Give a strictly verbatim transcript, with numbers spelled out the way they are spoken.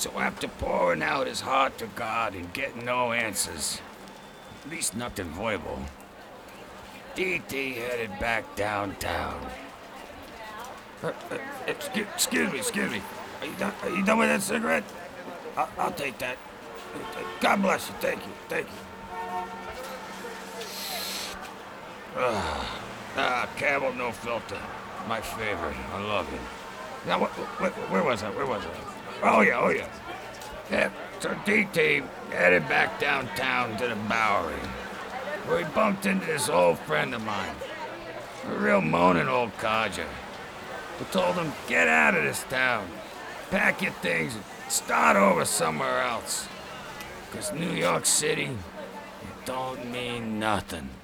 So after pouring out his heart to God and getting no answers, at least nothing verbal, D T headed back downtown. Uh, uh, excuse, excuse me, excuse me. Are you done, are you done with that cigarette? I'll, I'll take that. God bless you. Thank you. Thank you. Ah, ah, Camel No Filter. My favorite. I love him. Now, what, what, where was I? Where was I? Oh, yeah, oh, yeah. Yeah, so D T headed back downtown to the Bowery, where he bumped into this old friend of mine, a real moaning old codger, who told him, get out of this town, pack your things, and start over somewhere else. Because New York City, it don't mean nothing.